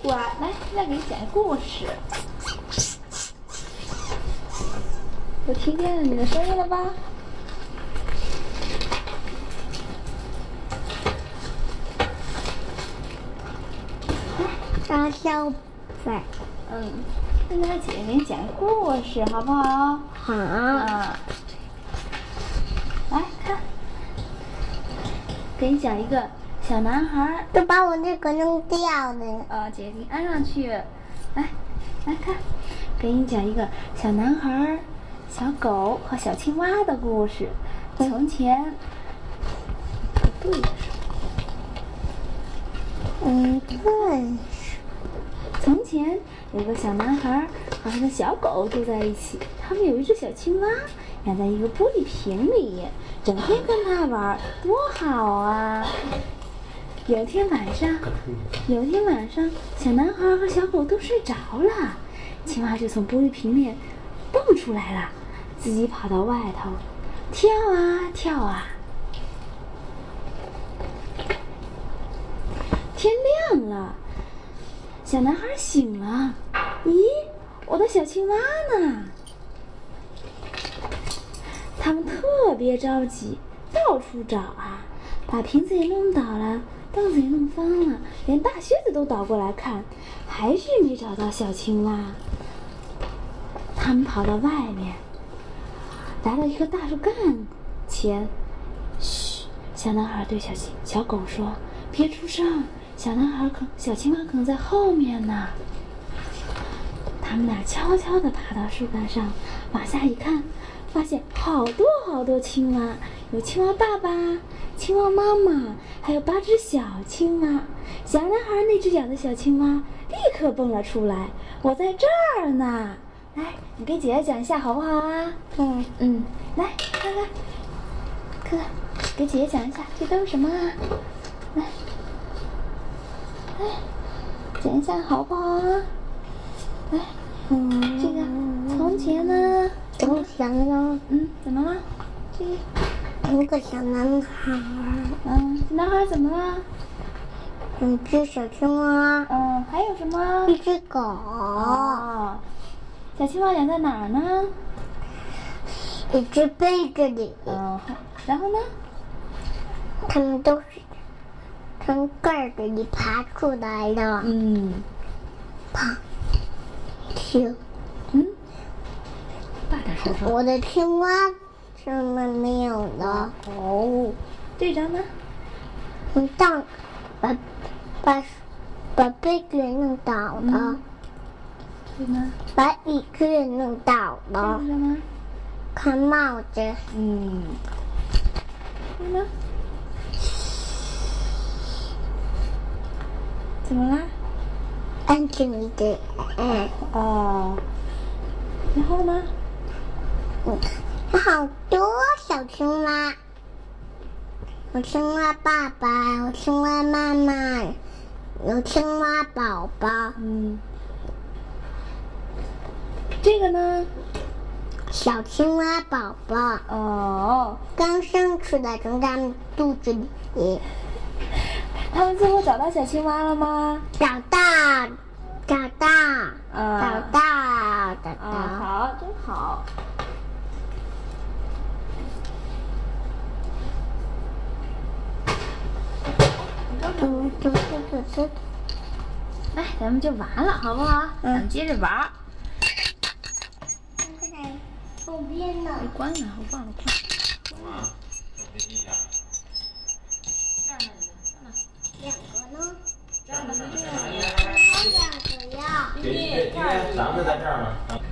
乖，来，现在给你讲个故事。我听见了你的声音了吧？ 大小粉。 现在姐姐给你讲个故事，好不好？ 好。 来看，给你讲一个小男孩。 都把我那个弄掉了。 姐姐给你安上去。来看，给你讲一个小男孩、小狗和小青蛙的故事。从前，不对的是。 对。 从前有个小男孩和他的小狗住在一起，他们有一只小青蛙，养在一个玻璃瓶里，整天跟他玩，多好啊！有一天晚上，小男孩和小狗都睡着了，青蛙就从玻璃瓶里蹦出来了，自己跑到外头，跳啊跳啊。天亮了，小男孩醒了，咦，我的小青蛙呢？他们特别着急，到处找啊，把瓶子也弄倒了，凳子也弄翻了，连大靴子都倒过来看，还是没找到小青蛙。他们跑到外面，来到一棵大树干前，嘘，小男孩对小狗说：“别出声。”小青蛙可能在后面呢。他们俩悄悄地爬到树干上，往下一看，发现好多好多青蛙，有青蛙爸爸、青蛙妈妈，还有8只小青蛙。小男孩那只小的小青蛙立刻蹦了出来：“我在这儿呢！来，你给姐姐讲一下好不好啊？”来看看，给姐姐讲一下，这都是什么啊？来，讲一下好不好啊？来，这个从前呢？ 怎么怎么了？ 一个小男孩。 小男孩怎么了？ 一只小青蛙。 还有什么？ 一只狗。 小青蛙养在哪儿呢？ 一只杯子里。 然后呢？ 它们都是从盖子里爬出来的。啪！听。 大点声说。 我的青蛙是没有的。 这张呢？ 把杯子弄倒了。 这呢？ 把椅子也弄倒了。 这个呢？ 看帽子。 这呢？怎么啦？ 安静一点。 然后呢？ 有好多小青蛙，有青蛙爸爸，有青蛙妈妈，有青蛙宝宝。 这个呢？ 小青蛙宝宝。刚生出来，从他们肚子里。 他们最后找到小青蛙了吗？ 找到。 好，真好。来，咱们就完了，好不好？咱们接着玩。 后边呢？ 关了，我忘了关。 2个呢？ 这样的。 2个要。 今天咱们在这儿呢。